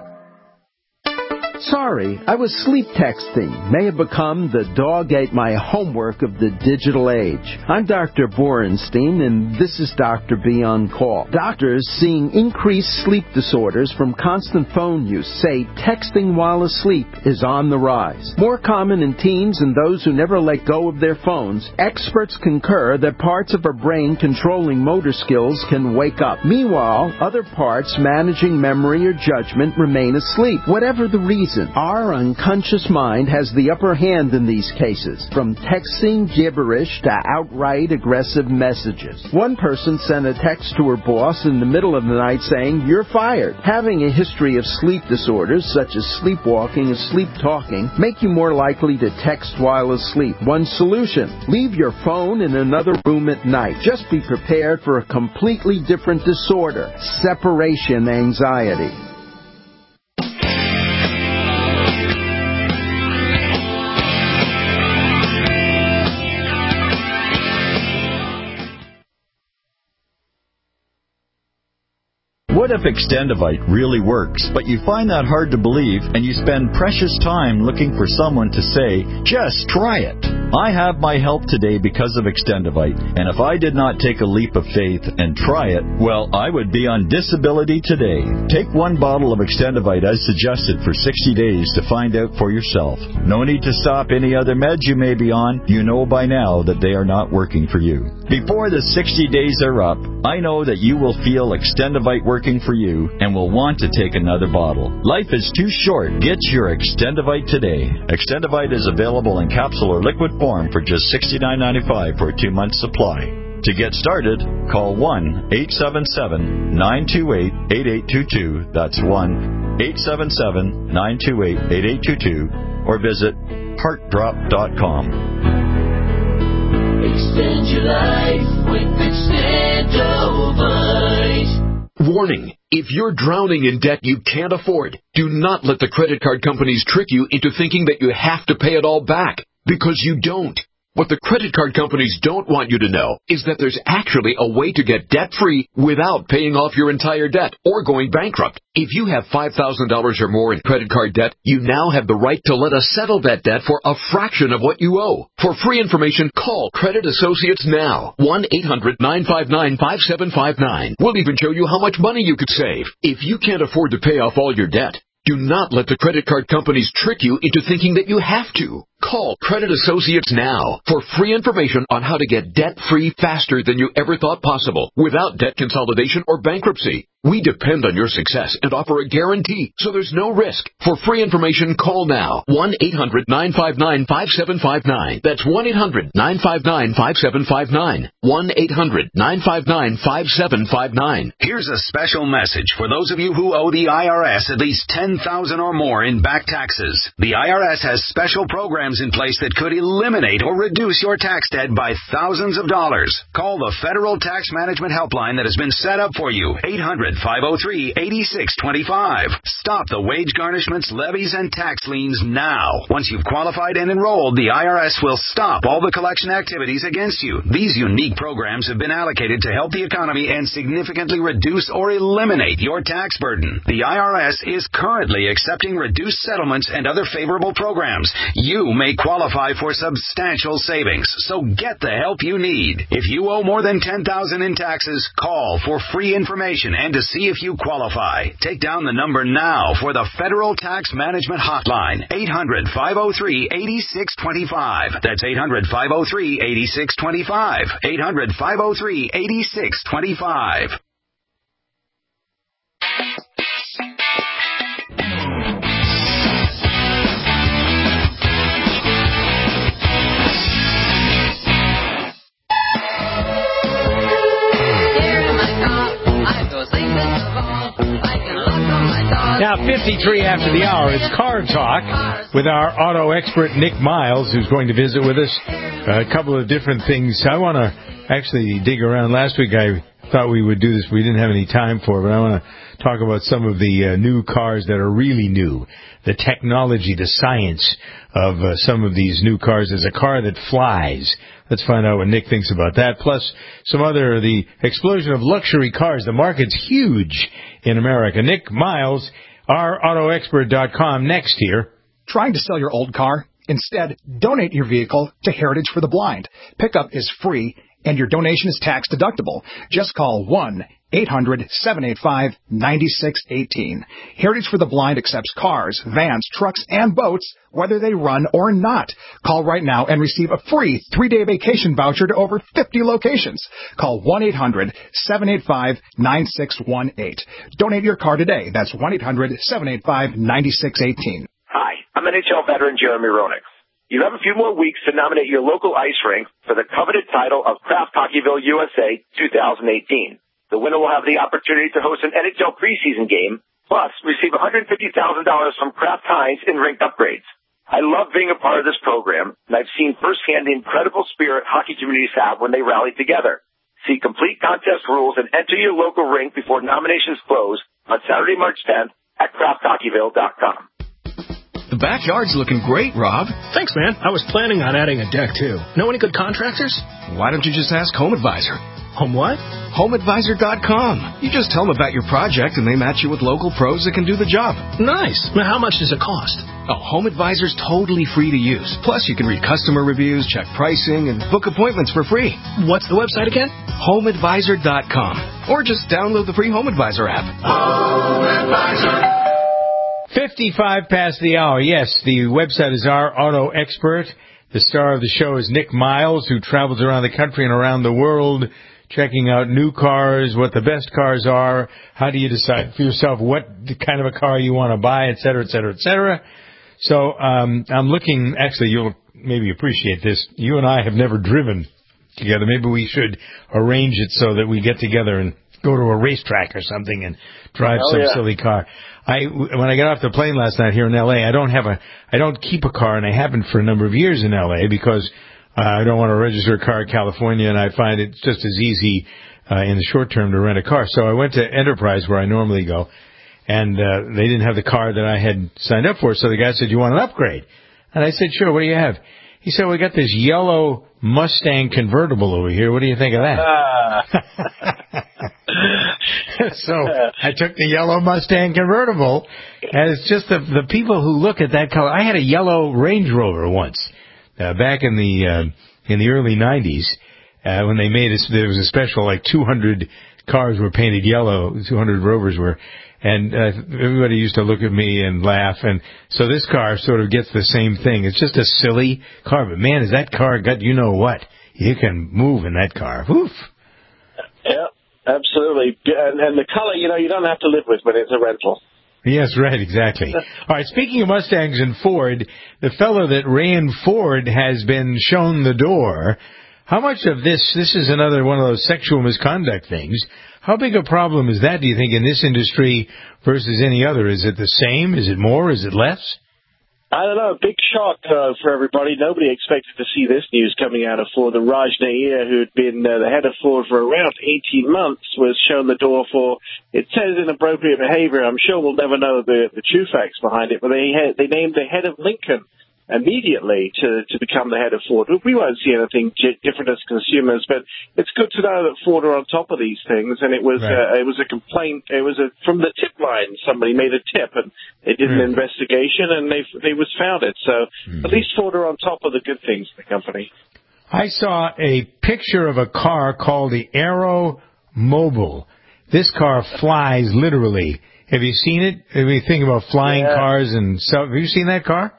Sorry, I was sleep texting. May have become the dog ate my homework of the digital age. I'm Doctor Borenstein, and this is Doctor B on Call. Doctors seeing increased sleep disorders from constant phone use say texting while asleep is on the rise. More common in teens and those who never let go of their phones, experts concur that parts of our brain controlling motor skills can wake up. Meanwhile, other parts managing memory or judgment remain asleep. Whatever the reason, our unconscious mind has the upper hand in these cases, from texting gibberish to outright aggressive messages. One person sent a text to her boss in the middle of the night saying, "You're fired." Having a history of sleep disorders, such as sleepwalking and sleep talking, make you more likely to text while asleep. One solution: leave your phone in another room at night. Just be prepared for a completely different disorder, separation anxiety. What if Extendivite really works, but you find that hard to believe and you spend precious time looking for someone to say, just try it? I have my health today because of Extendivite, and if I did not take a leap of faith and try it, well, I would be on disability today. Take one bottle of Extendivite as suggested for sixty days to find out for yourself. No need to stop any other meds you may be on. You know by now that they are not working for you. Before the sixty days are up, I know that you will feel Extendivite working for you and will want to take another bottle. Life is too short. Get your Extendivite today. Extendivite is available in capsule or liquid form for just sixty-nine ninety-five for a two-month supply. To get started, call one eight seven seven, nine two eight, eight eight two two. That's one eight seven seven, nine two eight, eight eight two two. Or visit heart drop dot com. Extend your life with Extendovite. Warning. If you're drowning in debt you can't afford, do not let the credit card companies trick you into thinking that you have to pay it all back, because you don't. What the credit card companies don't want you to know is that there's actually a way to get debt-free without paying off your entire debt or going bankrupt. If you have five thousand dollars or more in credit card debt, you now have the right to let us settle that debt for a fraction of what you owe. For free information, call Credit Associates now. one eight hundred, nine five nine, five seven five nine. We'll even show you how much money you could save. If you can't afford to pay off all your debt, do not let the credit card companies trick you into thinking that you have to. Call Credit Associates now for free information on how to get debt-free faster than you ever thought possible without debt consolidation or bankruptcy. We depend on your success and offer a guarantee, so there's no risk. For free information, call now. one eight hundred, nine five nine, five seven five nine. That's one eight hundred, nine five nine, five seven five nine. one eight hundred, nine five nine, five seven five nine. Here's a special message for those of you who owe the I R S at least ten thousand dollars or more in back taxes. The I R S has special programs in place that could eliminate or reduce your tax debt by thousands of dollars. Call the Federal Tax Management Helpline that has been set up for you. eight hundred, five oh three, eight six two five. Stop the wage garnishments, levies, and tax liens now. Once you've qualified and enrolled, the I R S will stop all the collection activities against you. These unique programs have been allocated to help the economy and significantly reduce or eliminate your tax burden. The I R S is currently accepting reduced settlements and other favorable programs. You may qualify for substantial savings, so get the help you need. If you owe more than ten thousand dollars in taxes, call for free information and to see if you qualify. Take down the number now for the Federal Tax Management Hotline, eight hundred, five oh three, eight six two five. That's eight hundred, five oh three, eight six two five. eight hundred, five oh three, eight six two five. Now, fifty-three after the hour, it's Car Talk with our auto expert, Nick Miles, who's going to visit with us. A couple of different things. I want to actually dig around. Last week, I thought we would do this. We didn't have any time for it, but I want to talk about some of the uh, new cars that are really new. The technology, the science of uh, some of these new cars. There's a car that flies. Let's find out what Nick thinks about that. Plus, some other, the explosion of luxury cars. The market's huge in America. Nick Miles, our auto expert dot com, next here. Trying to sell your old car? Instead, donate your vehicle to Heritage for the Blind. Pickup is free, and your donation is tax deductible. Just call one eight hundred, seven eight five, nine six one eight. Heritage for the Blind accepts cars, vans, trucks, and boats, whether they run or not. Call right now and receive a free three-day vacation voucher to over fifty locations. Call one eight hundred, seven eight five, nine six one eight. Donate your car today. That's one eight hundred, seven eight five, nine six one eight. Hi, I'm N H L veteran Jeremy Roenick. You have a few more weeks to nominate your local ice rink for the coveted title of Kraft Hockeyville U S A twenty eighteen. The winner will have the opportunity to host an N H L preseason game, plus receive one hundred fifty thousand dollars from Kraft Heinz in rink upgrades. I love being a part of this program, and I've seen firsthand the incredible spirit hockey communities have when they rally together. See complete contest rules and enter your local rink before nominations close on Saturday, March tenth at Kraft Hockeyville dot com. The backyard's looking great, Rob. Thanks, man. I was planning on adding a deck, too. Know any good contractors? Why don't you just ask Home Advisor? Home what? Home Advisor dot com. You just tell them about your project, and they match you with local pros that can do the job. Nice. Now, how much does it cost? Oh, Home Advisor's totally free to use. Plus, you can read customer reviews, check pricing, and book appointments for free. What's the website again? Home Advisor dot com. Or just download the free Home Advisor app. Home Advisor. fifty-five past the hour. Yes, the website is Our Auto Expert. The star of the show is Nick Miles, who travels around the country and around the world checking out new cars, what the best cars are, how do you decide for yourself what kind of a car you want to buy, et cetera, et cetera, et cetera. So um, I'm looking, actually, you'll maybe appreciate this. You and I have never driven together. Maybe we should arrange it so that we get together and go to a racetrack or something and drive oh, some yeah. silly car. I when I got off the plane last night here in L A, I don't have a I don't keep a car, and I haven't for a number of years in L A because uh, I don't want to register a car in California, and I find it just as easy uh, in the short term to rent a car. So I went to Enterprise where I normally go, and uh, they didn't have the car that I had signed up for. So the guy said, "You want an upgrade?" And I said, "Sure. What do you have?" He said, "We got this yellow Mustang convertible over here. What do you think of that?" Uh. So I took the yellow Mustang convertible, and it's just the the people who look at that color. I had a yellow Range Rover once, uh, back in the uh, in the early nineties, uh, when they made it. There was a special, like two hundred cars were painted yellow, two hundred Rovers were. And uh, everybody used to look at me and laugh. And so this car sort of gets the same thing. It's just a silly car. But, man, has that car got you know what? You can move in that car. Woof. Yeah, absolutely. And, and the color, you know, you don't have to live with when it's a rental. Yes, right, exactly. All right, speaking of Mustangs and Ford, the fellow that ran Ford has been shown the door. How much of this, this is another one of those sexual misconduct things. How big a problem is that, do you think, in this industry versus any other? Is it the same? Is it more? Is it less? I don't know. Big shock uh, for everybody. Nobody expected to see this news coming out of Ford. And Raj Nair, who had been uh, the head of Ford for around eighteen months, was shown the door for, it says, inappropriate behavior. I'm sure we'll never know the, the true facts behind it, but they had, they named the head of Lincoln immediately to, to become the head of Ford. We won't see anything different as consumers, but it's good to know that Ford are on top of these things. And it was right. uh, it was a complaint. It was a, from the tip line. Somebody made a tip, and they did an right. investigation, and they they was found it. So mm-hmm. at least Ford are on top of the good things in the company. I saw a picture of a car called the Aero Mobile. This car flies literally. Have you seen it? Have you think about flying yeah. cars and so? Have you seen that car?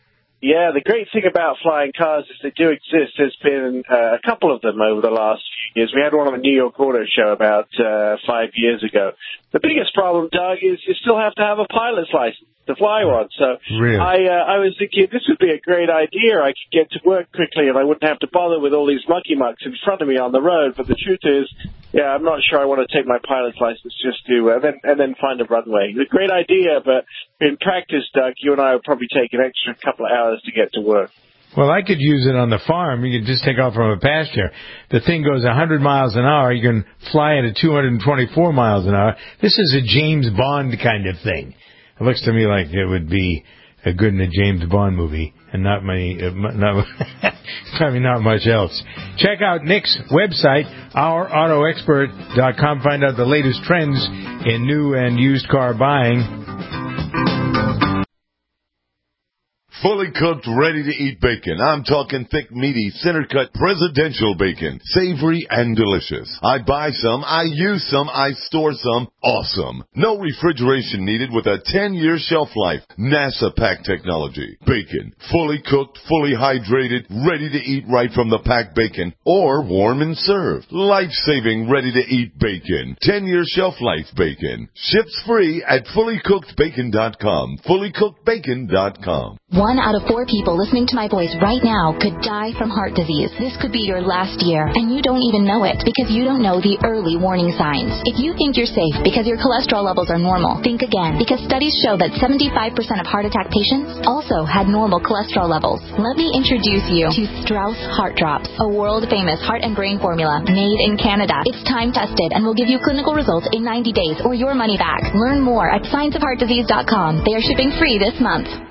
Yeah, the great thing about flying cars is they do exist. There's been uh, a couple of them over the last few years. We had one on the New York Auto Show about uh, five years ago. The biggest problem, Doug, is you still have to have a pilot's license to fly one. So really? I uh, I was thinking this would be a great idea. I could get to work quickly and I wouldn't have to bother with all these mucky mucks in front of me on the road. But the truth is, yeah, I'm not sure I want to take my pilot's license just to uh, then and then find a runway. It's a great idea, but in practice, Doug, you and I would probably take an extra couple of hours to get to work. Well, I could use it on the farm. You can just take off from a pasture. The thing goes one hundred miles an hour. You can fly it at two hundred twenty-four miles an hour. This is a James Bond kind of thing. It looks to me like it would be a good in a James Bond movie, and not many, uh, not probably not much else. Check out Nick's website, our auto expert dot com. Find out the latest trends in new and used car buying. Fully cooked, ready-to-eat bacon. I'm talking thick, meaty, center-cut presidential bacon. Savory and delicious. I buy some, I use some, I store some. Awesome. No refrigeration needed with a ten-year shelf life. NASA pack technology. Bacon. Fully cooked, fully hydrated, ready to eat right from the packed bacon. Or warm and served. Life-saving, ready-to-eat bacon. ten-year shelf life bacon. Ships free at fully cooked bacon dot com. fully cooked bacon dot com. One out of four people listening to my voice right now could die from heart disease. This could be your last year, and you don't even know it because you don't know the early warning signs. If you think you're safe because your cholesterol levels are normal, think again, because studies show that seventy-five percent of heart attack patients also had normal cholesterol levels. Let me introduce you to Strauss Heart Drops, a world-famous heart and brain formula made in Canada. It's time-tested and will give you clinical results in ninety days or your money back. Learn more at science of heart disease dot com. They are shipping free this month.